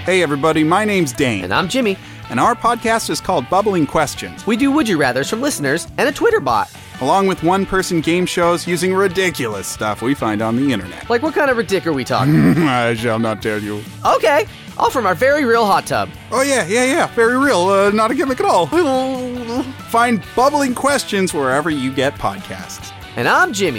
Hey everybody, my name's Dane. And I'm Jimmy. And our podcast is called Bubbling Questions. We do Would You Rathers from listeners and a Twitter bot. Along with one-person game shows using ridiculous stuff we find on the internet. Like what kind of ridic are we talking? I shall not tell you. Okay, all from our very real hot tub. Oh yeah, very real, not a gimmick at all. Find Bubbling Questions wherever you get podcasts. And I'm Jimmy.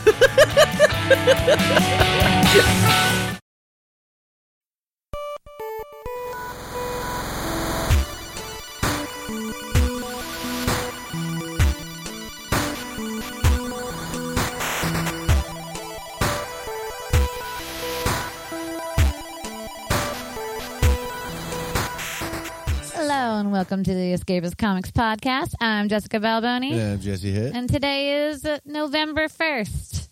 And welcome to the Escapist Comics Podcast. I'm Jessica Balboni. And I'm Jesse Hitt. And today is November 1st,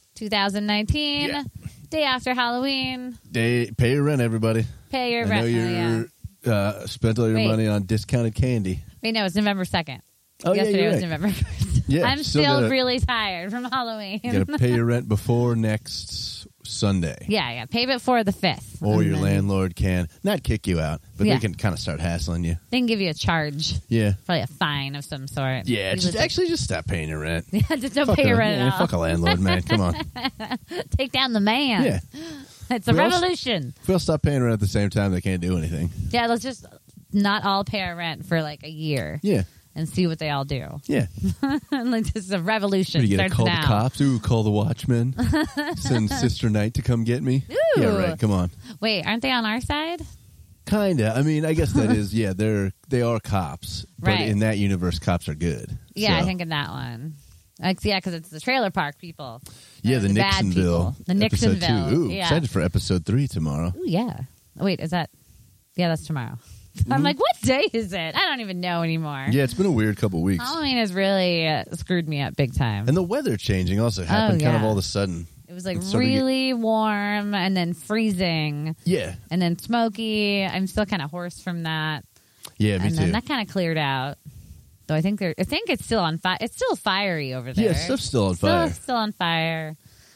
2019. Yeah. Day after Halloween. Pay your rent, everybody. Pay your I rent. know you spent all your money on discounted candy. Wait, no, it's November 2nd. Oh, Yesterday yeah, was right. November 1st. Yeah, I'm still really tired from Halloween. You got to pay your rent before next Sunday. Yeah. Pay before the 5th. Or your landlord can not kick you out, but Yeah. they can kind of start hassling you. They can give you a charge. Yeah. Probably a fine of some sort. Yeah, just stop paying your rent. Yeah, just don't Fuck pay your a- rent yeah, at all. Fuck a landlord, man. Come on. Take down the man. Yeah. It's a We also- revolution. If we all stop paying rent at the same time, they can't do anything. Yeah, let's just not all pay our rent for like a year. Yeah. And see what they all do. Yeah. Like this is a revolution. You get to Starts call now. the cops. Ooh, call the watchman. Send Sister Night to come get me. Ooh. Yeah, right. Come on. Wait, aren't they on our side? Kinda. I mean, I guess that is. Yeah, they are cops, but Right. in that universe, cops are good. Yeah, I So, think in that one. Because it's the trailer park people. Yeah, the bad Nixonville. people. The episode Nixonville. 2. Ooh, Yeah. excited for episode 3 tomorrow. Ooh, yeah. Wait, is that? Yeah, that's tomorrow. I'm like, what day is it? I don't even know anymore. Yeah, it's been a weird couple weeks, Halloween has really screwed me up big time. and the weather changing also happened kind of yeah. all of a sudden. It was like It started to really warm and then freezing Yeah, and then smoky. I'm still kind of hoarse from that. yeah, me And too. then that kind of cleared out. Though I think it's still on fire. It's still fiery over there. Yeah, stuff's still on fire. Still on fire.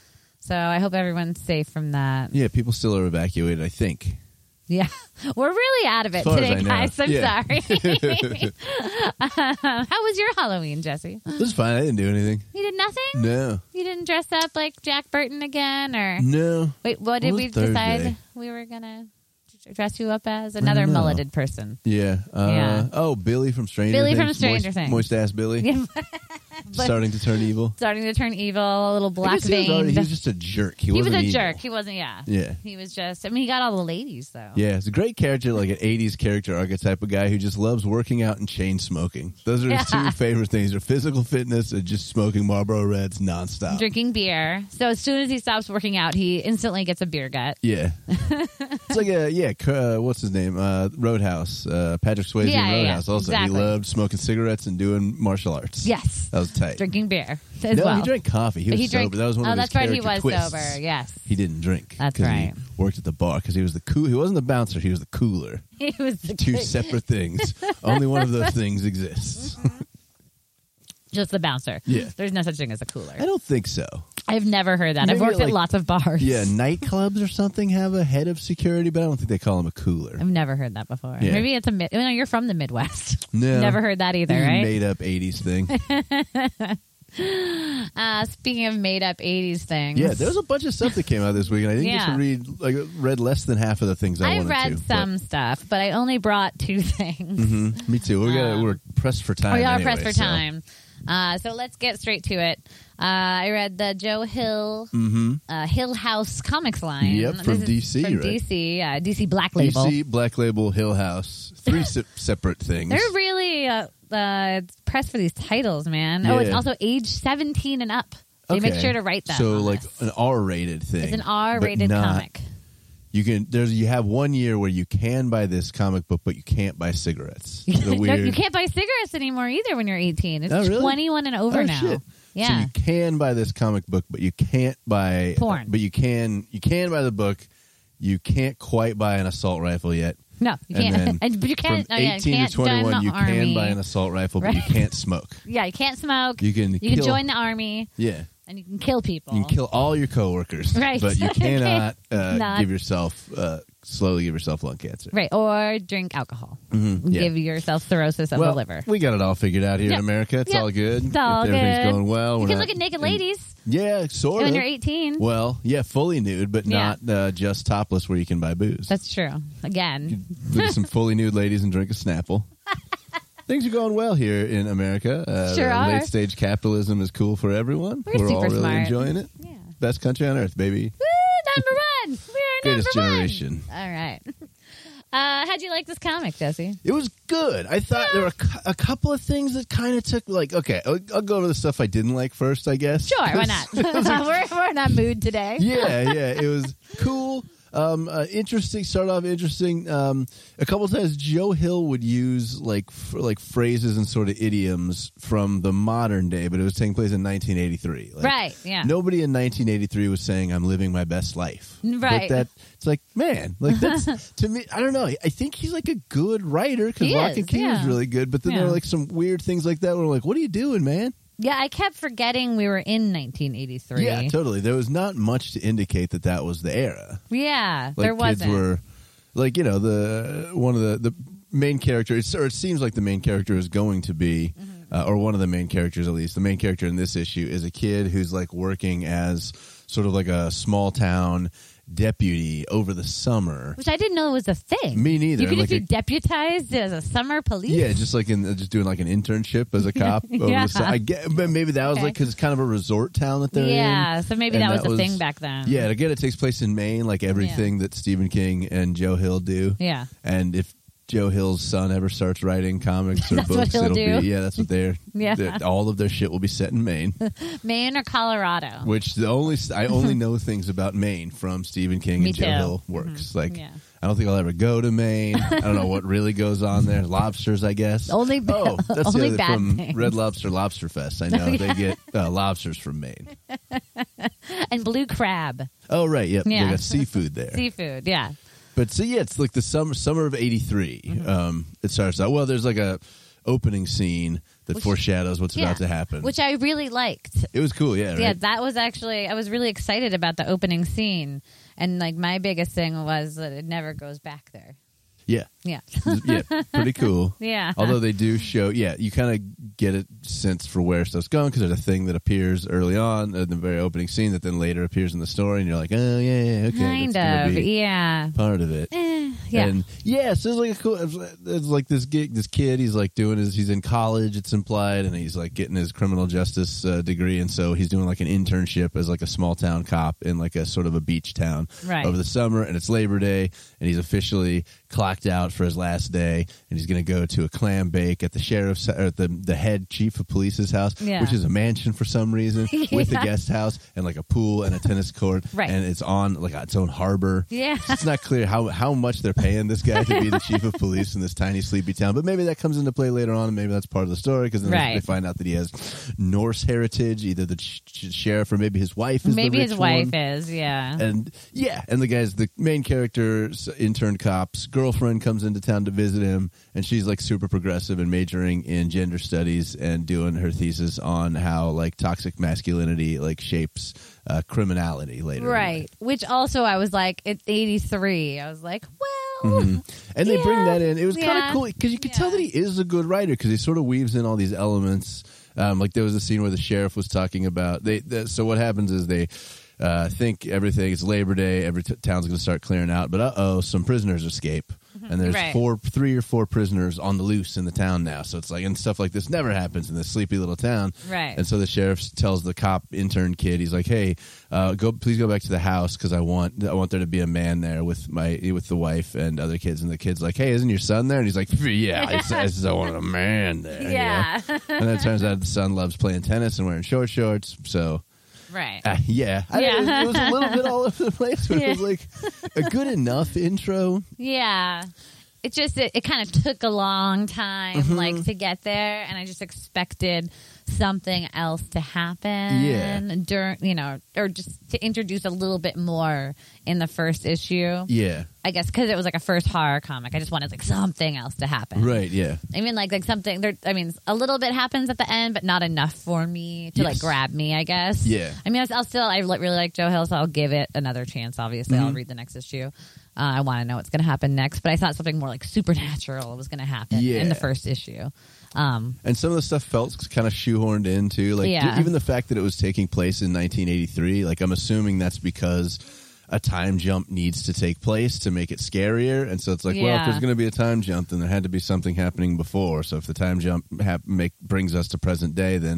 So I hope everyone's safe from that. Yeah, people still are evacuated. I think. Yeah. We're really out of it As far as today, I know. guys. I'm Yeah. sorry. How was your Halloween, Jesse? It was fine. I didn't do anything. You did nothing? No, You didn't dress up like Jack Burton again? Or no. wait, what did It was we decide Thursday. we were going to dress you up as? Another know. mulleted person. Yeah. Yeah. Oh, Billy from Stranger Billy Things. from Stranger Things. Moist ass Billy. Starting to turn evil. Starting to turn evil, a little I black guess he veined. was just a jerk. He He was wasn't a evil. jerk. He wasn't, yeah. Yeah. He was just, I mean, he got all the ladies, though. Yeah, it's a great character, like an 80s character archetype of guy who just loves working out and chain smoking. Those are his two favorite things, are physical fitness and just smoking Marlboro Reds nonstop. Drinking beer. So as soon as he stops working out, he instantly gets a beer gut. Yeah. It's like what's his name? Roadhouse. Patrick Swayze Yeah, in yeah, Roadhouse also. exactly. He loved smoking cigarettes and doing martial arts. Yes. That was tight. Drinking beer as No, well. he drank coffee. He was He sober. drank- That was one oh, of his that's right. He character was twists. sober. Yes. He didn't drink. That's 'cause right. He worked at the bar because he was the cool. He wasn't the bouncer. He was the cooler. He was the Two separate things. Only one of those things exists. just the bouncer. Yeah. There's no such thing as a cooler. I don't think so. I've never heard that. I've Maybe worked at like- lots of bars. Yeah, nightclubs or something have a head of security, but I don't think they call him a cooler. I've never heard that before. Yeah. Maybe it's no, you're from the Midwest. No. Never heard that either, This is a right? made up 80s thing. Speaking of made up 80s things. Yeah, there was a bunch of stuff that came out this week, and I didn't Yeah. get to read less than half of the things I I wanted read to. some stuff, but I only brought 2 things. Me too. We're pressed for time. We are anyway, pressed for so. time. So let's get straight to it. I read the Joe Hill Hill House Comics line. Yep, from This is DC, From right? DC, DC Black Label. DC, Black Label, Hill House. 3 separate things. They're really pressed for these titles, man. Oh, it's Yeah. also age 17 and up. They make Okay. sure to write that. So, on like this. an R-rated thing. It's an but R-rated not- comic. You have 1 year where you can buy this comic book, but you can't buy cigarettes. You The weird. can't buy cigarettes anymore either when you're 18. It's Oh, really? 21 and over Oh, now. shit. Yeah. So you can buy this comic book, but you can't buy Porn. But you can buy the book. You can't quite buy an assault rifle yet. No, you And can't. then But you can't. From oh, yeah, 18 can't to 21, join the you army. can buy an assault rifle, but you Right. can't smoke. Yeah, you can't smoke. You can kill- join the army Yeah. and you can kill people. You can kill all your coworkers, Right. but you cannot Not- give yourself slowly give yourself lung cancer. Right. Or drink alcohol. Yeah. Give yourself cirrhosis of the liver. We got it all figured out here in Yep. America. It's Yep. all good. It's all Everything's good. going well. You We're can not look at naked ladies Yeah, sort when of. you're 18. Well, yeah, fully nude, but Yeah. not just topless where you can buy booze. That's true. Again. Look at some fully nude ladies and drink a Snapple. Things are going well here in America. Sure are. Late stage capitalism is cool for everyone. We're all super really smart. enjoying it. Yeah. Best country on earth, baby. Woo! Number one. We're Greatest number generation. one. All right. How'd you like this comic, Jesse? It was good. I thought there were a couple of things that kind of took, like, okay, I'll go over the stuff I didn't like first, I guess. Sure, why not? we're in that mood today. Yeah, it was cool. Interesting. Start off interesting. A couple of times, Joe Hill would use like phrases and sort of idioms from the modern day, but it was taking place in 1983. Like, Right, yeah. Nobody in 1983 was saying, "I'm living my best life." Right. But it's like, man, like that's to me. I don't know. I think he's like a good writer because He Lock is, and Key was yeah. really good. But then Yeah. there were like some weird things like that where we're like, "What are you doing, man?" Yeah, I kept forgetting we were in 1983. Yeah, totally. There was not much to indicate that was the era. Yeah, Like there wasn't. kids were, like, you know, one of the main characters, or it seems like the main character is going to be, or one of the main characters at least. The main character in this issue is a kid who's like working as sort of like a small town deputy over the summer. Which I didn't know was a thing. Me neither. You could Like just be deputized as a summer police? Yeah, just like just doing like an internship as a cop over Yeah. the summer. I get, but maybe that was Okay. like because it's kind of a resort town that they're in. Yeah, so maybe And that was the thing back then. Yeah, and again, it takes place in Maine, like everything that Stephen King and Joe Hill do. Yeah. And if Joe Hill's son ever starts writing comics or That's what books, he'll it'll do. be that's what Yeah. all of their shit will be set in Maine. Maine or Colorado? Which I only know things about Maine from Stephen King Me and Joe too. Hill works. Like Yeah. I don't think I'll ever go to Maine. I don't know what really goes on there. Lobsters, I guess. Only that's the only other bad from things. Red Lobster Lobster Fest. I know they get lobsters from Maine. And blue crab. Oh right, yep. Yeah. They got seafood there. Seafood, yeah. But so yeah, it's like the summer of '83. It starts out. Well, there's like a opening scene that foreshadows what's about to happen. Which I really liked. It was cool, yeah. Right? Yeah, that was actually, I was really excited about the opening scene. And like my biggest thing was that it never goes back there. yeah, Yeah. yeah, pretty cool. Yeah. Although they do show, you kind of get a sense for where stuff's going because there's a thing that appears early on in the very opening scene that then later appears in the story, and you're like, oh yeah, okay, Kind that's gonna of, be yeah. part of it. Yeah. And so it's like a cool. It's like this kid. He's like doing he's in college. It's implied, and he's like getting his criminal justice degree, and so he's doing like an internship as like a small town cop in like a sort of a beach town over the summer, and it's Labor Day, and he's officially clocked out for his last day, and he's going to go to a clam bake at the sheriff's or the head chief of police's house, which is a mansion for some reason with a guest house and like a pool and a tennis court, and it's on like its own harbor. Yeah, so it's not clear how much they're paying this guy to be the chief of police in this tiny sleepy town, but maybe that comes into play later on, and maybe that's part of the story because then they find out that he has Norse heritage, either the sheriff or maybe his wife is maybe the rich his wife one. is, yeah. And the guy's the main character's intern cop's girlfriend comes into town to visit him, and she's like super progressive and majoring in gender studies and doing her thesis on how like toxic masculinity like shapes criminality later. Right. Which also I was like, it's 83. I was like, well. And they bring that in. It was kind of cool because you could tell that he is a good writer because he sort of weaves in all these elements. Like there was a scene where the sheriff was talking about so what happens is they think everything is Labor Day, every town's going to start clearing out, but some prisoners escape, and there's 3 or 4 prisoners on the loose in the town now. So it's like, and stuff like this never happens in this sleepy little town, right? And so the sheriff tells the cop intern kid, he's like, "Hey, please go back to the house because I want there to be a man there with the wife and other kids." And the kid's like, "Hey, isn't your son there?" And he's like, "Yeah, I want a man there." Yeah. You know? And then it turns out the son loves playing tennis and wearing short shorts, so. Right. It was a little bit all over the place, but it was like a good enough intro. Yeah. It just, it kind of took a long time, like, to get there, and I just expected something else to happen during, or just to introduce a little bit more in the first issue. Yeah. I guess because it was like a first horror comic, I just wanted like something else to happen. Right, yeah. I mean, like something there. I mean, a little bit happens at the end, but not enough for me to like grab me, I guess. Yeah. I mean, I really like Joe Hill, so I'll give it another chance. Obviously, I'll read the next issue. I want to know what's going to happen next, but I thought something more like supernatural was going to happen in the first issue. And some of the stuff felt kind of shoehorned in too. Like even the fact that it was taking place in 1983, like I'm assuming that's because a time jump needs to take place to make it scarier. And so it's like, well, if there's going to be a time jump, then there had to be something happening before. So if the time jump brings us to present day, then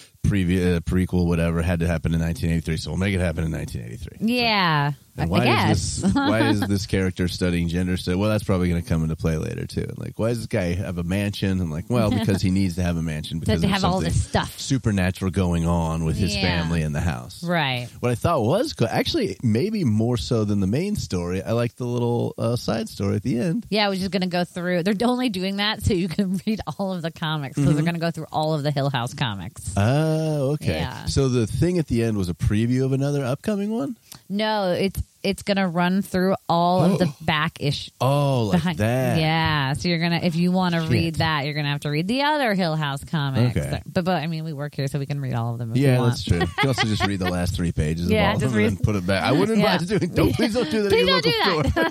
prequel, whatever, had to happen in 1983. So we'll make it happen in 1983. Yeah. And why is this character studying gender study? Well, that's probably going to come into play later too. Like, why does this guy have a mansion? I'm like, well, because he needs to have a mansion because to have all this stuff supernatural going on with his family in the house. Right. What I thought was cool, actually, maybe more so than the main story. I like the little side story at the end. Yeah, I was just going to go through. They're only doing that so you can read all of the comics. So they're going to go through all of the Hill House comics. Oh, okay. Yeah. So the thing at the end was a preview of another upcoming one? No, it's going to run through all of the back issue. Oh, like that. Yeah. So you're going to, if you want to read that, you're going to have to read the other Hill House comics. Okay. But I mean, we work here so we can read all of them if Yeah, we want. that's true. You can also just read the last 3 pages of all of just them and then put it back. I wouldn't advise doing please don't do that Please at your don't local do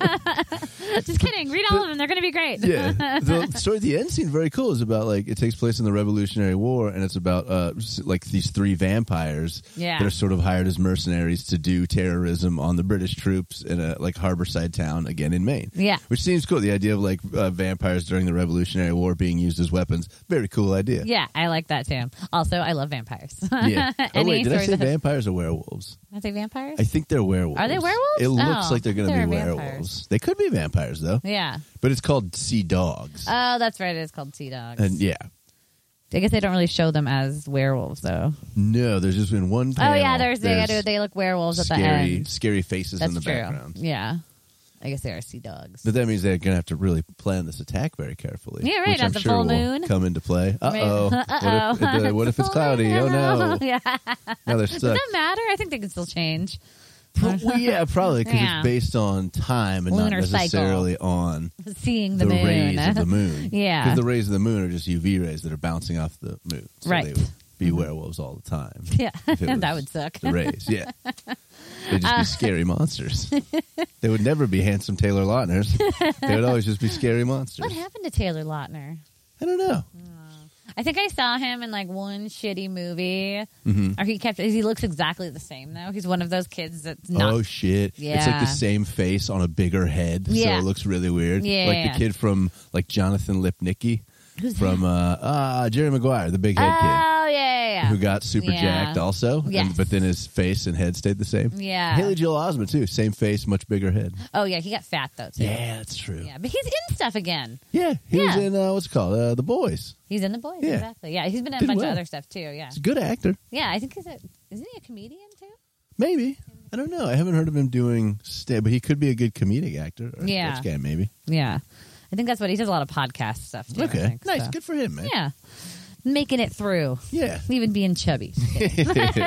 store. Just kidding. Read all of them. They're going to be great. Yeah. The story at the end seemed very cool. It's about, like, it takes place in the Revolutionary War, and it's about, like, these 3 vampires that are sort of hired as mercenaries to do terrorism on the British troops in a, like, harborside town, again, in Maine. Yeah. Which seems cool. The idea of, like, vampires during the Revolutionary War being used as weapons. Very cool idea. Yeah, I like that, too. Also, I love vampires. Yeah. Oh, wait, did I say vampires or werewolves? Are they vampires? I think they're werewolves. Are they werewolves? It looks like they're going to be vampires. werewolves. They could be vampires, though. Yeah. But it's called Sea Dogs. Oh, that's right. It is called Sea Dogs. And yeah. I guess they don't really show them as werewolves, though. No, there's just been one panel. Oh, yeah, they look werewolves at the end. Scary faces That's in the true. background. Yeah. I guess they are sea dogs. But that means they're going to have to really plan this attack very carefully. Yeah, right, which at I'm the sure full will moon. come into play. Uh-oh. Uh-oh. What if it's cloudy? Oh, no. Yeah. Now they're Does stuck. that matter? I think they can still change. Well, yeah, probably, because Yeah. it's based on time and Lunar not necessarily on Seeing the moon. rays of the moon. Yeah. Because the rays of the moon are just UV rays that are bouncing off the moon. So Right. they would be werewolves all the time. Yeah. if it was That would suck. The rays, yeah. They'd just be scary monsters. They would never be handsome Taylor Lautners. They would always just be scary monsters. What happened to Taylor Lautner? I don't know. I think I saw him in like one shitty movie. Mm-hmm. Or he looks exactly the same though. He's one of those kids that's not. Oh shit! Yeah. It's like the same face on a bigger head, Yeah. so it looks really weird. Yeah. Like the kid from like Jonathan Lipnicki from Jerry Maguire, the big head kid. Oh yeah. Who got super Yeah. jacked also, Yes. but then his face and head stayed the same. Yeah. Haley Joel Osment too, same face, much bigger head. Oh yeah, he got fat though too. Yeah, that's true. Yeah, but he's in stuff again. Yeah, he was Yeah. in what's it called, The Boys. He's in The Boys, Yeah. exactly. Yeah, he's been in a Did bunch well. of other stuff too. Yeah, He's a good actor. yeah. I think isn't he a comedian too? Maybe. I don't know. I haven't heard of him doing but he could be a good comedic actor. Or Yeah. sketch guy, maybe. Yeah, I think that's what he does. A lot of podcast stuff too. I Okay, think, nice. so. Good for him, man. Yeah, making it through, Yeah. even being chubby. This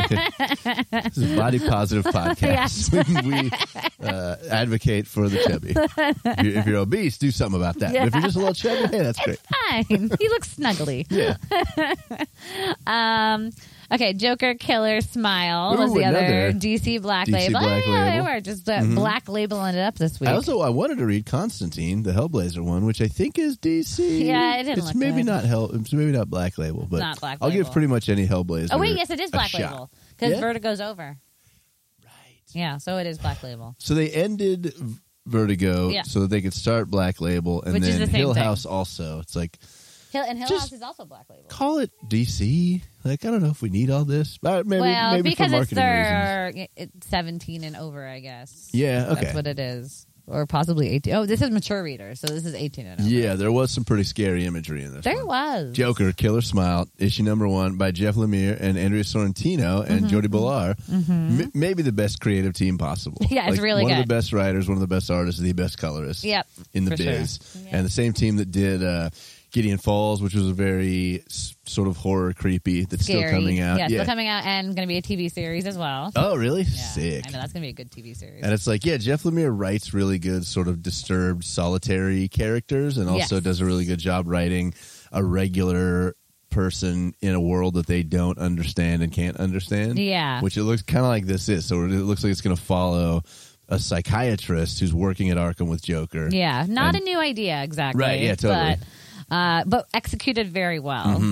is a body positive podcast. We advocate for the chubby. If you're obese, do something about that. Yeah. But if you're just a little chubby, hey, that's great. Fine. He looks snuggly. Yeah. Okay, Joker Killer Smile Ooh, was the other another DC Black DC Label. Black Oh, yeah, they Label. were just Black Labeling it up this week. I wanted to read Constantine, the Hellblazer one, which I think is DC. Yeah, it didn't It's look maybe good. It's maybe not Black Label, but Not Black I'll give Label. pretty much any Hellblazer. Oh wait, yes, it is a Black shot. Label because Yeah? Vertigo's over. Right. Yeah, so it is Black Label. So they ended Vertigo Yeah. so that they could start Black Label, and Which is then the same Hill thing. House also. It's like, Hill Just- House is also Black Label. call it DC. Like, I don't know if we need all this. Maybe, Well, maybe because for it's marketing reasons. it's 17 and over, I guess. Yeah, okay. That's what it is. Or possibly 18. Oh, this is mature reader, so this is 18 and over. Yeah, there was some pretty scary imagery in this There one. was. Joker, Killer Smile, issue number 1 by Jeff Lemire and Andrea Sorrentino and Mm-hmm. Jody Billar. Maybe the best creative team possible. Yeah, it's really one good. of the best writers, one of the best artists, the best colorist Yep, in the for sure. biz. Yeah. And the same team that did Gideon Falls, which was a very sort of horror creepy that's Scary. still coming out. Yeah, still coming out and going to be a TV series as well. Oh, really? Yeah, Sick. I know that's going to be a good TV series. And it's like, yeah, Jeff Lemire writes really good, sort of disturbed, solitary characters, and also Yes. does a really good job writing a regular person in a world that they don't understand and can't understand. Yeah. Which it looks kind of like this is. So it looks like it's going to follow a psychiatrist who's working at Arkham with Joker. Yeah, not a new idea exactly. Right, yeah, totally. But executed very well.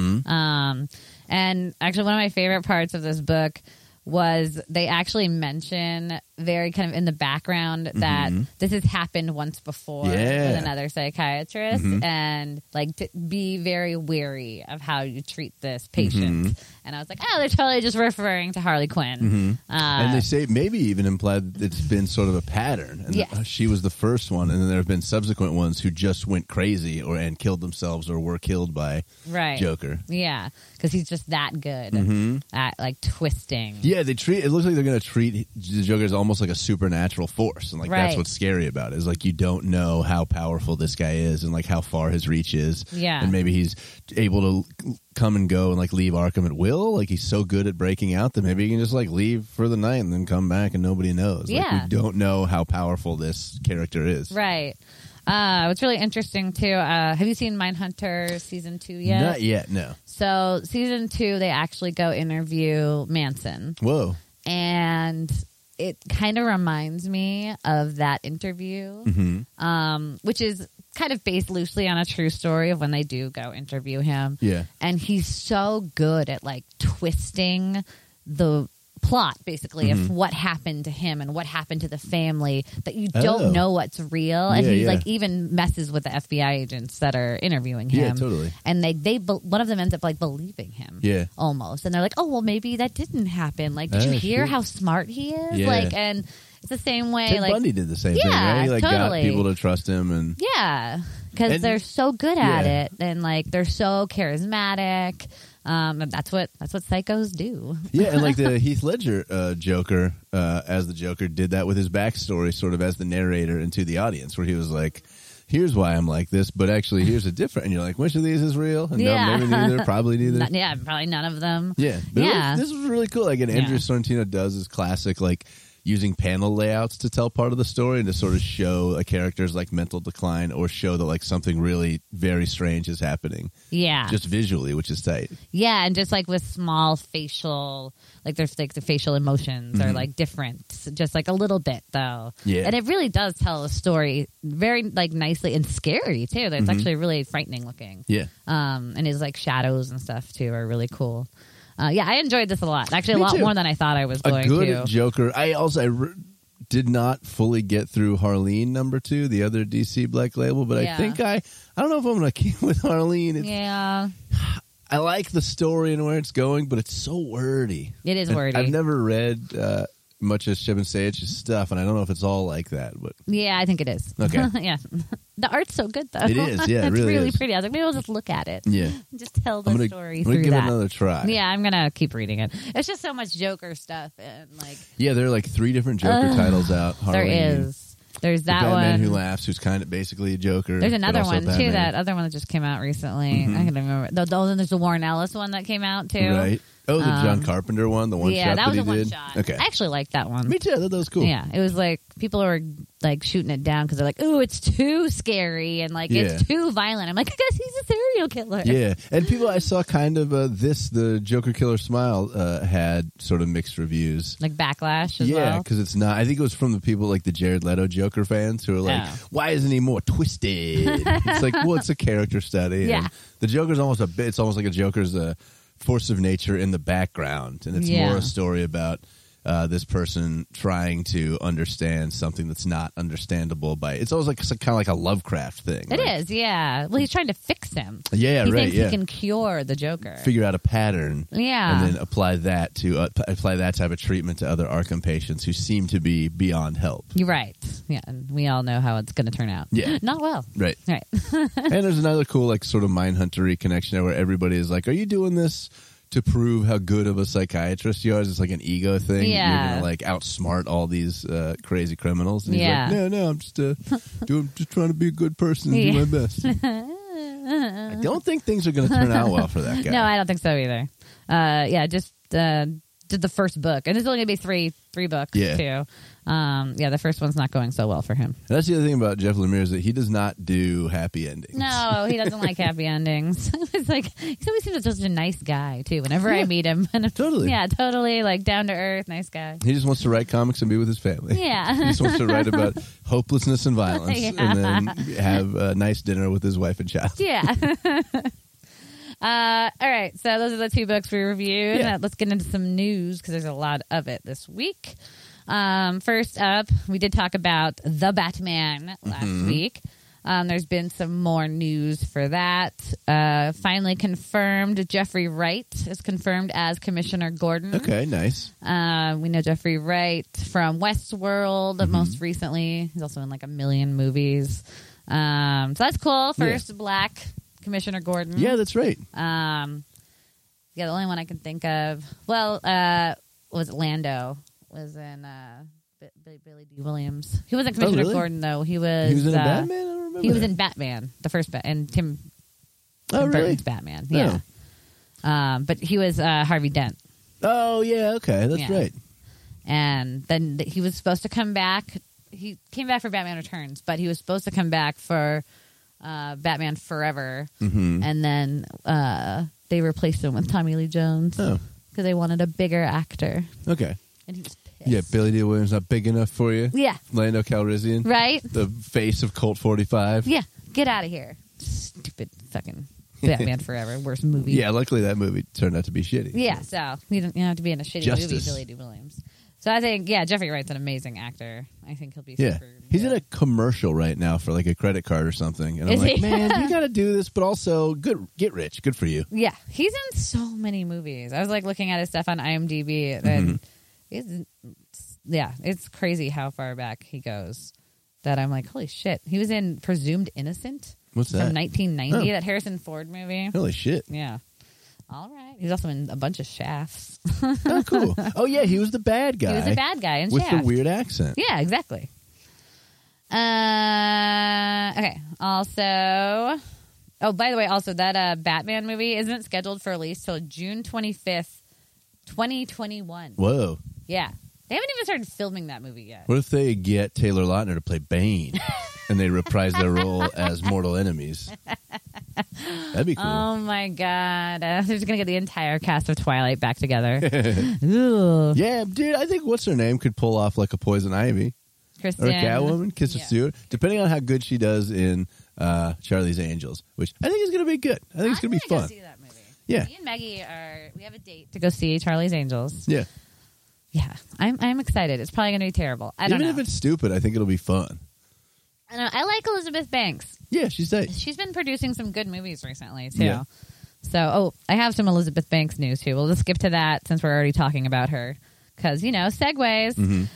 And actually, one of my favorite parts of this book was they actually mention very kind of in the background that this has happened once before with another psychiatrist, and like to be very wary of how you treat this patient. And I was like, oh, they're totally just referring to Harley Quinn. And they say maybe even implied that it's been sort of a pattern, and that she was the first one, and then there have been subsequent ones who just went crazy and killed themselves or were killed by Joker. Yeah, because he's just that good at like twisting. Yeah, it looks like they're going to treat the Joker as almost like a supernatural force, and like that's what's scary about it, is like you don't know how powerful this guy is and like how far his reach is. Yeah, and maybe he's able to come and go and like leave Arkham at will. Like he's so good at breaking out that maybe he can just like leave for the night and then come back and nobody knows. Yeah, like, we don't know how powerful this character is. Right. What's really interesting too. Have you seen Mindhunter season 2 yet? Not yet. No. So season 2, they actually go interview Manson. Whoa. And it kind of reminds me of that interview, which is kind of based loosely on a true story of when they do go interview him. Yeah. And he's so good at like twisting the plot basically of what happened to him and what happened to the family that you don't know what's real, and he like even messes with the FBI agents that are interviewing him. Yeah, totally. And one of them ends up like believing him, almost, and they're like, oh well, maybe that didn't happen. Like, did you hear how smart he is? Like, and it's the same way. Ted like Bundy did the same thing, right? He like totally got people to trust him, and because they're so good at it, and like they're so charismatic. That's what psychos do. Yeah, and like the Heath Ledger Joker as the Joker did that with his backstory, sort of as the narrator into the audience, where he was like, "Here's why I'm like this, but actually here's a different." And you're like, "Which of these is real?" And no, maybe neither, probably neither. Probably none of them. Yeah, but this was really cool. Like, and Andrew Sorrentino does his classic like using panel layouts to tell part of the story and to sort of show a character's like mental decline or show that like something really very strange is happening. Yeah. Just visually, which is tight. Yeah, and just like with small facial, like there's like the facial emotions are like different, just like a little bit though. Yeah. And it really does tell a story very like nicely and scary too. It's actually really frightening looking. Yeah. And his like shadows and stuff too are really cool. I enjoyed this a lot. Actually, Me a lot too. more than I thought I was going to. A good Joker. I did not fully get through Harleen #2, the other DC Black Label, but I think I don't know if I'm going to keep with Harleen. I like the story and where it's going, but it's so wordy. It is wordy. I've never read much of Shib and Sage's stuff, and I don't know if it's all like that. But yeah, I think it is. Okay. Yeah. The art's so good, though. It is, yeah. It's it really is. Pretty. I was like, maybe I'll just look at it. Yeah. Just tell the story through I'm gonna give that. it another try. Yeah, I'm going to keep reading it. It's just so much Joker stuff. And like, yeah, there are like 3 different Joker titles out. Harleen, there is. There's that Batman one. Who Laughs, who's kind of basically a Joker. There's another one, Batman. too, that other one that just came out recently. I can remember. Then there's the Warren Ellis one that came out, too. Right. Oh, the John Carpenter one, the one shot that was he a one did? shot. Okay. I actually liked that one. Me too. I thought that was cool. Yeah, it was like people were like shooting it down because they're like, "Ooh, it's too scary and like it's too violent." I'm like, "I guess he's a serial killer." Yeah, and people I saw kind of the Joker Killer Smile had sort of mixed reviews, like backlash as well. Yeah, because it's not. I think it was from the people like the Jared Leto Joker fans who are like, "Why isn't he more twisted?" It's like, well, it's a character study. Yeah, and the Joker's almost it's almost like a Joker's force of nature in the background, and it's more a story about this person trying to understand something that's not understandable by. It's always like kind of like a Lovecraft thing. It is, yeah. Well, he's trying to fix him. Yeah, he right. Thinks he can cure the Joker. Figure out a pattern. Yeah, and then apply that type of treatment to other Arkham patients who seem to be beyond help. You're right. Yeah, and we all know how it's going to turn out. Yeah, not well. Right. Right. And there's another cool like sort of Mindhunter-y connection there where everybody is like, "Are you doing this to prove how good of a psychiatrist you are?" It's like an ego thing. Yeah. You're gonna like outsmart all these crazy criminals. And he's like, no, I'm just just trying to be a good person and do my best. I don't think things are going to turn out well for that guy. No, I don't think so either. Just did the first book, and it's only going to be three books too. The first one's not going so well for him. That's the other thing about Jeff Lemire is that he does not do happy endings. No, he doesn't like happy endings. It's like he always seems like such a nice guy too. Whenever I meet him, Totally. yeah, totally like down to earth, nice guy. He just wants to write comics and be with his family. Yeah, He just wants to write about hopelessness and violence, Yeah. and then have a nice dinner with his wife and child. Yeah. All right, so those are the 2 books we reviewed. Yeah. Let's get into some news because there's a lot of it this week. First up, we did talk about The Batman last week. There's been some more news for that. Finally confirmed, Jeffrey Wright is confirmed as Commissioner Gordon. Okay, nice. We know Jeffrey Wright from Westworld most recently. He's also in like a million movies. So that's cool. First black Commissioner Gordon. Yeah, that's right. The only one I can think of, was Lando. Was in Billy D. Williams. He wasn't Commissioner really? Gordon though. He was in a Batman? I don't remember. He was in Batman, the first and Tim really? Burton's Batman. Yeah. But he was Harvey Dent. Oh, yeah, okay, that's right. And then he was supposed to come back. He came back for Batman Returns, but he was supposed to come back for Batman Forever. And then they replaced him with Tommy Lee Jones because they wanted a bigger actor. Okay. And he was pissed. Yeah, Billy D. Williams not big enough for you? Yeah. Lando Calrissian? Right? The face of Colt 45? Yeah. Get out of here. Stupid fucking Batman Forever. Worst movie. Yeah, luckily that movie turned out to be shitty. Yeah, so you don't have to be in a shitty Justice. movie, Billy D. Williams. So I think, Jeffrey Wright's an amazing actor. I think he'll be Yeah. super He's good. in a commercial right now for like a credit card or something. And I'm Is like, he? man, you got to do this, but also get rich. Good for you. Yeah, he's in so many movies. I was like looking at his stuff on IMDb, and it's crazy how far back he goes. That I'm like, holy shit. He was in Presumed Innocent. What's that? From 1990, Oh. that Harrison Ford movie. Holy shit. Yeah. All right. He's also in a bunch of Shafts. Oh, cool. Oh, yeah, he was the bad guy. He was a bad guy in with Shaft. the weird accent. Yeah, exactly. Okay. Also, by the way, that Batman movie isn't scheduled for release till June 25th, 2021. Whoa. Yeah. They haven't even started filming that movie yet. What if they get Taylor Lautner to play Bane and they reprise their role as mortal enemies? That'd be cool. Oh my God. They're just going to get the entire cast of Twilight back together. Ooh. Yeah, dude, I think what's her name could pull off like a Poison Ivy Kristen. or a Catwoman, Kristen Yeah. Stewart, depending on how good she does in Charlie's Angels, which I think is going to be good. I think it's going to be I'm gonna fun. go see that movie. Yeah. Me and Maggie we have a date to go see Charlie's Angels. Yeah. Yeah. I'm excited. It's probably going to be terrible. I don't Even know. if it's stupid, I think it'll be fun. I don't know. I like Elizabeth Banks. Yeah, she's nice. She's been producing some good movies recently, too. Yeah. So, I have some Elizabeth Banks news, too. We'll just skip to that since we're already talking about her. Because, segues.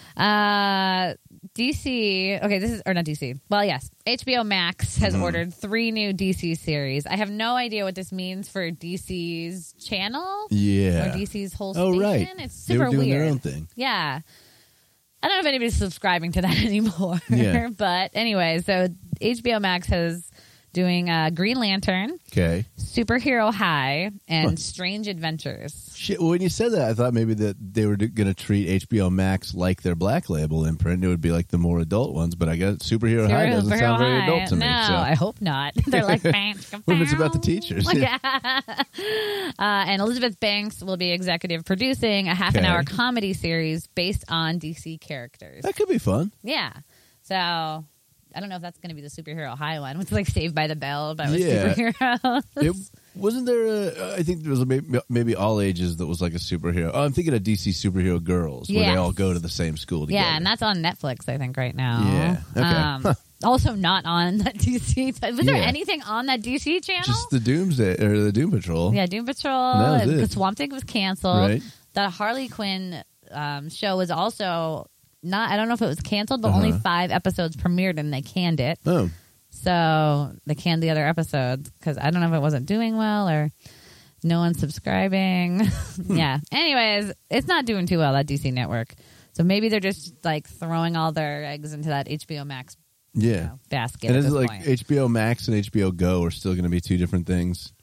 DC, okay, not DC. Well, yes, HBO Max has ordered 3 new DC series. I have no idea what this means for DC's channel. Yeah. Or DC's whole Oh, station. right. It's They super were doing weird. their own thing. Yeah. I don't know if anybody's subscribing to that anymore. Yeah. But anyway, so HBO Max is doing Green Lantern, Okay. Superhero High, and Strange Adventures. Shit, well, when you said that, I thought maybe that they were going to treat HBO Max like their Black Label imprint. It would be like the more adult ones, but I guess Superhero High doesn't Superhero sound very High. adult to me. No, So. I hope not. They're like, What if it's about the teachers? Yeah. And Elizabeth Banks will be executive producing a half-an-hour comedy series based on DC characters. That could be fun. Yeah. So I don't know if that's going to be the Superhero High one. It's like Saved by the Bell, but with Yeah. superheroes. Wasn't there I think there was maybe All Ages that was like a superhero. Oh, I'm thinking of DC Superhero Girls, where they Yes. all go to the same school together. Yeah, and that's on Netflix, I think, right now. Yeah. Okay. Also not on that DC. Was there Yeah. anything on that DC channel? Just the Doomsday or the Doom Patrol. Yeah, Doom Patrol. That was And it. Swamp Thing was canceled. Right. The Harley Quinn show was also not, I don't know if it was canceled, but only 5 episodes premiered and they canned it. Oh. So they canned the other episodes because I don't know if it wasn't doing well or no one's subscribing. Yeah. Anyways, it's not doing too well, that DC network. So maybe they're just like throwing all their eggs into that HBO Max Yeah. basket. And at is it this like point. HBO Max and HBO Go are still going to be 2 different things?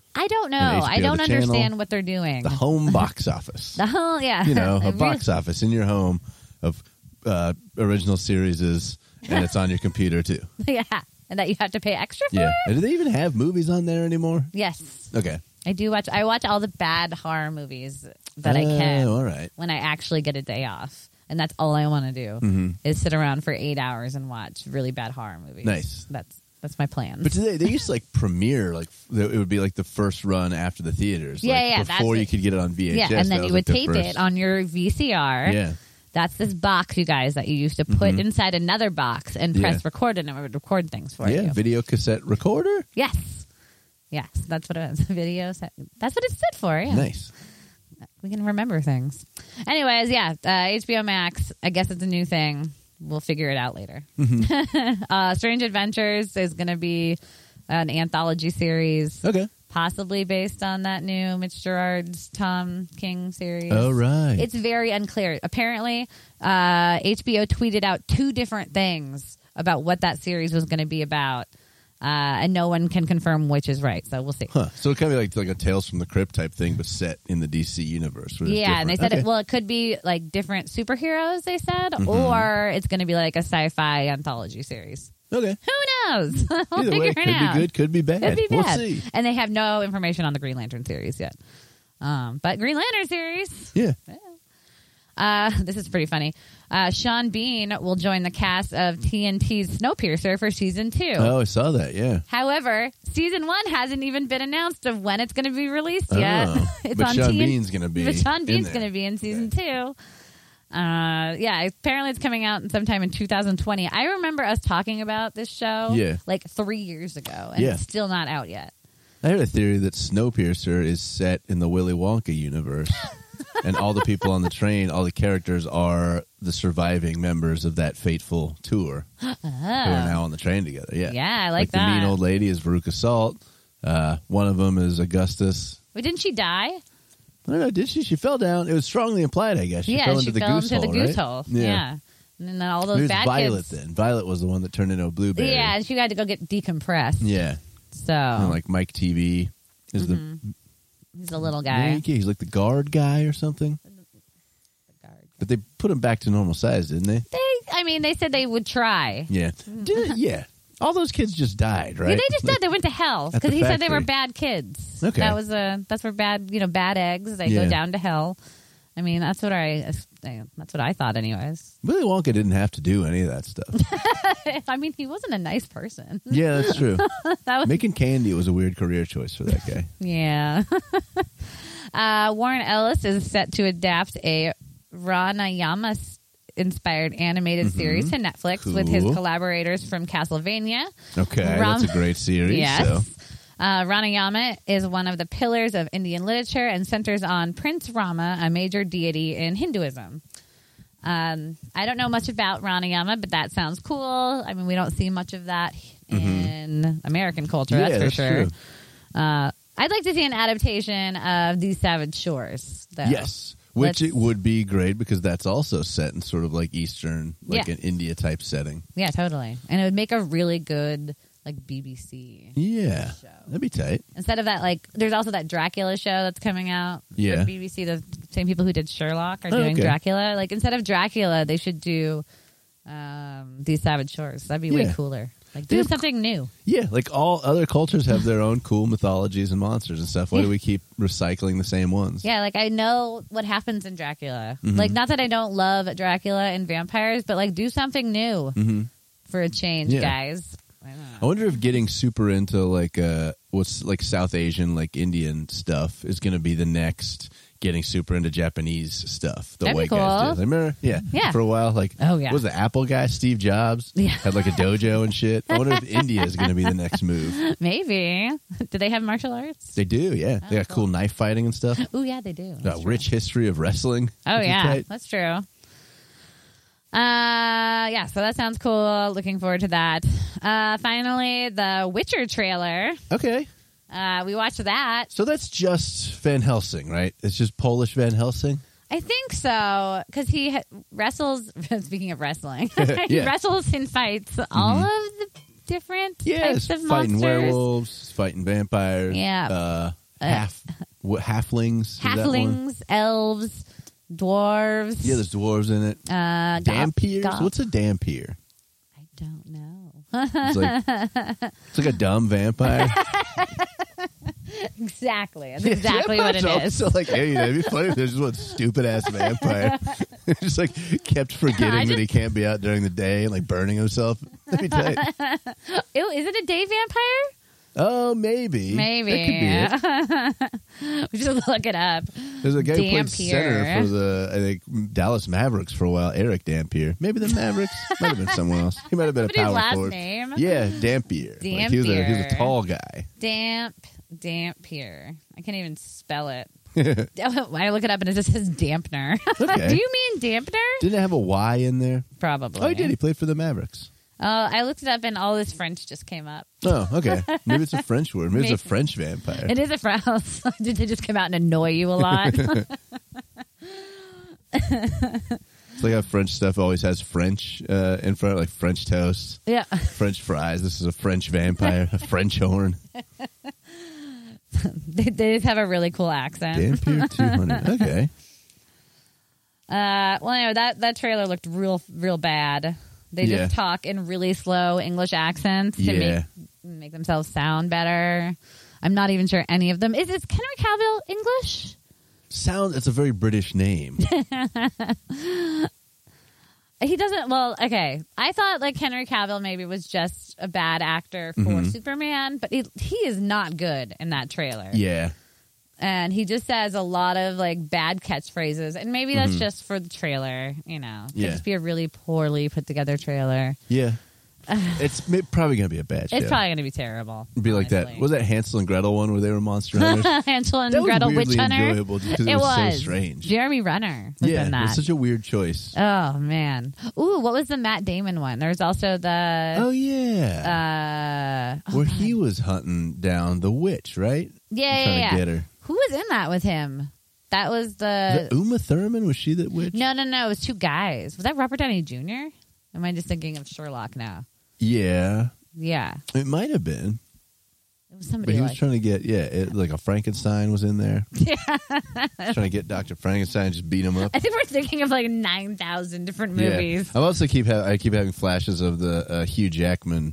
I don't know. And HBO, I don't the channel, understand what they're doing. The home box office. The whole, yeah. You know, a box office in your home of original series, and it's on your computer too. Yeah. And that you have to pay extra for Yeah. it? And do they even have movies on there anymore? Yes. Okay. I watch all the bad horror movies that I can all right. when I actually get a day off. And that's all I want to do is sit around for 8 hours and watch really bad horror movies. Nice. That's my plan. But they used to like premiere, like it would be like the first run after the theaters. Yeah, like, yeah, before that's you it. could get it on VHS. Yeah, and then that you was, would like, the tape first- it on your VCR. Yeah. That's this box, you guys, that you used to put inside another box and press record, and it would record things for you. Yeah, video cassette recorder. Yes. Yes, that's what it was. Video set. That's what it stood for. Yeah. Nice. We can remember things. Anyways, yeah, HBO Max, I guess it's a new thing. We'll figure it out later. Strange Adventures is going to be an anthology series. Okay. Possibly based on that new Mitch Gerard's Tom King series. Oh, right. It's very unclear. Apparently, HBO tweeted out 2 different things about what that series was going to be about. And no one can confirm which is right. So we'll see. Huh. So it kind of like a Tales from the Crypt type thing, but set in the DC universe. Where it's Yeah, and they said different. Okay. it could be like different superheroes, they said, or it's going to be like a sci-fi anthology series. Okay. Who knows? We'll Either figure way, it could out. be good, could be bad. Could be We'll bad. see. And they have no information on the Green Lantern series yet. But Green Lantern series. Yeah. This is pretty funny. Sean Bean will join the cast of TNT's Snowpiercer for season 2. Oh, I saw that. Yeah. However, season 1 hasn't even been announced of when it's going to be released yet. Oh. It's But on Sean TNT. Bean's going to be. But Sean Bean's in going to there. be in season 2. Yeah, apparently it's coming out sometime in 2020. I remember us talking about this show like 3 years ago, and it's still not out yet. I heard a theory that Snowpiercer is set in the Willy Wonka universe. And all the people on the train, all the characters are the surviving members of that fateful tour who are now on the train together. Yeah, Yeah, I like the that. mean old lady is Veruca Salt. One of them is Augustus. Wait, didn't she die? I don't know. Did she? She fell down. It was strongly implied, I guess. She Yeah, fell she into the fell goose into hole. the goose right? hole. Yeah. Yeah. And then all those It was bad Violet kids. then. Violet was the one that turned into a blueberry. Yeah, and she had to go get decompressed. Yeah. So And like Mike TV is he's a little the guy. he's like the guard guy or something. But they put him back to normal size, didn't they? They said they would try. Yeah. Yeah. All those kids just died, right? Yeah, they just did. They went to hell At the because he said they were factory. bad kids. Okay. That's where bad eggs. They Yeah. go down to hell. That's what I thought, anyways. Willy Wonka didn't have to do any of that stuff. He wasn't a nice person. Yeah, that's true. That was, Making candy was a weird career choice for that guy. yeah. Warren Ellis is set to adapt a Ranayama inspired animated series to Netflix with his Cool. collaborators from Castlevania. Okay, that's a great series. Yes. So. Ranayama is one of the pillars of Indian literature and centers on Prince Rama, a major deity in Hinduism. I don't know much about Ranayama, but that sounds cool. We don't see much of that in American culture, Yeah, that's for that's sure. true. I'd like to see an adaptation of These Savage Shores, though. Yes. Which Let's- it would be great because that's also set in sort of like Eastern, like Yeah. an India type setting. Yeah, totally. And it would make a really good, BBC Yeah. show. That'd be tight. Instead of that, there's also that Dracula show that's coming out Yeah. for BBC. The same people who did Sherlock are Oh, doing okay. Dracula. Instead of Dracula, they should do These Savage Shores. That'd be way Yeah. cooler. They Do have- something new. Yeah, like all other cultures have their own cool mythologies and monsters and stuff. Why do we keep recycling the same ones? Yeah, I know what happens in Dracula. Mm-hmm. Not that I don't love Dracula and vampires, but do something new for a change, Yeah. guys. I don't know. I wonder if getting super into what's like South Asian, like Indian stuff is going to be the next getting super into Japanese stuff. The That'd be white guys cool. do. Remember? Yeah. Yeah. For a while, Oh, yeah. what was the Apple guy, Steve Jobs? Yeah. Had like a dojo and shit. I wonder if India is going to be the next move. Maybe. Do they have martial arts? They do, yeah. They got cool knife fighting and stuff. Oh, yeah, they do. Got rich history of wrestling. Oh, which is yeah. tight. That's true. So that sounds cool. Looking forward to that. Finally, the Witcher trailer. Okay. We watched that. So that's just Van Helsing, right? It's just Polish Van Helsing? I think so, because he wrestles. Speaking of wrestling, he Yeah. wrestles and fights all of the different Yeah, types of fighting monsters. werewolves, fighting vampires. Yeah. halflings. Is that one? Halflings, elves, dwarves. Yeah, there's dwarves in it. Dampiers? What's a dampier? I don't know. It's like a dumb vampire. Exactly. That's exactly what it is. So like, hey, it'd be funny if there's just one stupid ass vampire just like kept forgetting that he can't be out during the day and like burning himself. That'd be tight. Ew, is it a day vampire? Oh, maybe. That could be it. We should look it up. There's a guy who played Dampier. center for the, I think, Dallas Mavericks for a while, Eric Dampier. Maybe the Mavericks. Might have been someone else. He might have been a Somebody's power last forward. name? Yeah, Dampier. Like, he was a tall guy. Dampier. I can't even spell it. I look it up and it just says dampener. Okay. Do you mean dampener? Didn't it have a Y in there? Probably. Oh, he did. He played for the Mavericks. Oh, I looked it up and all this French just came up. Oh, okay. Maybe it's a French word. Maybe it's a French vampire. It is a French. Did they just come out and annoy you a lot? It's like how French stuff always has French in front, like French toast, Yeah. French fries. This is a French vampire, a French horn. They just have a really cool accent. Dampier 200. Okay. Well, anyway, that trailer looked real bad. They just talk in really slow English accents to make themselves sound better. I'm not even sure any of them. Is Henry Cavill English? It's a very British name. He doesn't. Well, okay. I thought like Henry Cavill maybe was just a bad actor for Superman, but he is not good in that trailer. Yeah. And he just says a lot of like bad catchphrases, and maybe that's just for the trailer. You know, it could just be a really poorly put together trailer. Yeah. It's probably going to be a bad show. It's probably going to be terrible. It'd be like that. Was that Hansel and Gretel one where they were monster hunters? Hansel and that Gretel was Witch weirdly Hunter. enjoyable because it was so strange. Jeremy Renner was in it that. was such a weird choice. Oh man. Ooh, what was the Matt Damon one? There's also the. Oh yeah. Where he was hunting down the witch, right? Yeah, trying to get her. Who was in that with him? That was the Uma Thurman. Was she that witch? No. It was two guys. Was that Robert Downey Jr.? Am I just thinking of Sherlock now? Yeah. Yeah. It might have been. It was somebody. But he was trying to get like a Frankenstein was in there. Yeah. Trying to get Dr. Frankenstein and just beat him up. I think we're thinking of like 9,000 different movies. I also keep having flashes of the Hugh Jackman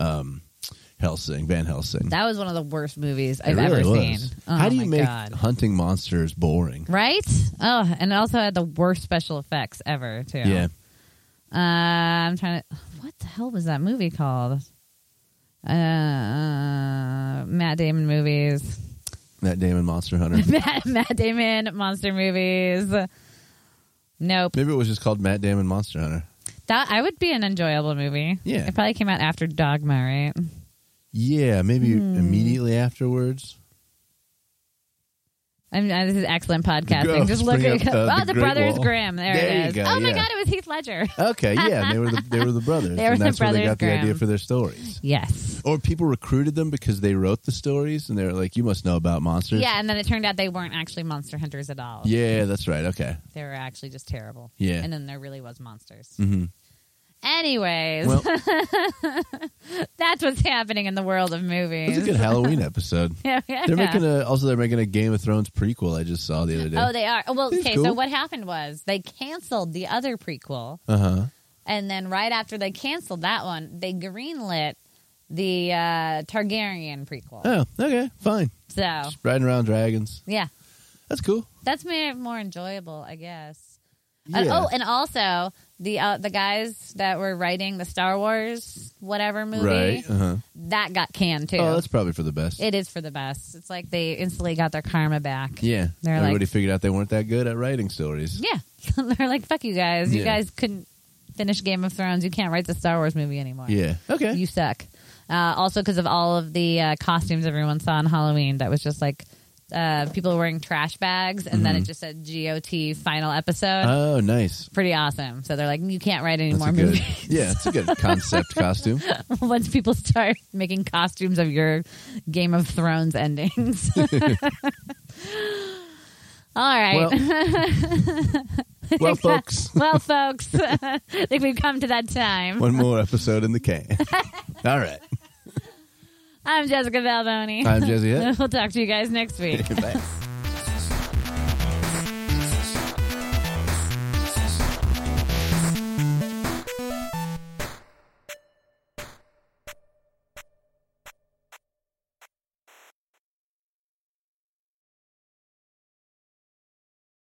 Van Helsing. That was one of the worst movies I've really ever was. seen. Oh, how do you make hunting monsters boring? Right? Oh, and it also had the worst special effects ever, too. Yeah. I'm trying to... What the hell was that movie called? Matt Damon movies. Matt Damon Monster Hunter. Matt Damon monster movies. Nope. Maybe it was just called Matt Damon Monster Hunter. I would be an enjoyable movie. Yeah. It probably came out after Dogma, right? Yeah, maybe immediately afterwards. This is excellent podcasting. Just look at the Brothers Grimm. There it is. You go, oh my God, it was Heath Ledger. Okay, yeah, they were the brothers. They were and that's the where they got Brothers the idea Grimm. for their stories. Yes. Or people recruited them because they wrote the stories, and they were like, "You must know about monsters." Yeah, and then it turned out they weren't actually monster hunters at all. Yeah, that's right. Okay. They were actually just terrible. Yeah. And then there really was monsters. Mm-hmm. Anyways, well, that's what's happening in the world of movies. It's a good Halloween episode. Yeah. They're making a Game of Thrones prequel. I just saw the other day. Oh, they are. Well, It's okay. cool. So what happened was they canceled the other prequel, and then right after they canceled that one, they greenlit the Targaryen prequel. Oh, okay, fine. So Just riding around dragons. yeah, That's cool. that's made it more enjoyable, I guess. Yeah. And also the guys that were writing the Star Wars whatever movie Right. that got canned too. Oh, that's probably for the best. It is for the best. It's like they instantly got their karma back. Yeah. They're Everybody like- figured out they weren't that good at writing stories. Yeah. They're like, fuck you guys. You Yeah. guys couldn't finish Game of Thrones. You can't write the Star Wars movie anymore. Yeah. Okay. You suck. Also because of all of the costumes everyone saw on Halloween that was just like people wearing trash bags, and then it just said GOT final episode. Oh, nice. Pretty awesome. So they're like, you can't write any That's more a good, movies. yeah, it's a good concept costume. Once people start making costumes of your Game of Thrones endings. All right. Well, folks. Well, folks, I think we've come to that time. One more episode in the can. All right. I'm Jessica Balboni. I'm Jesse Hitt. We'll talk to you guys next week. Thanks.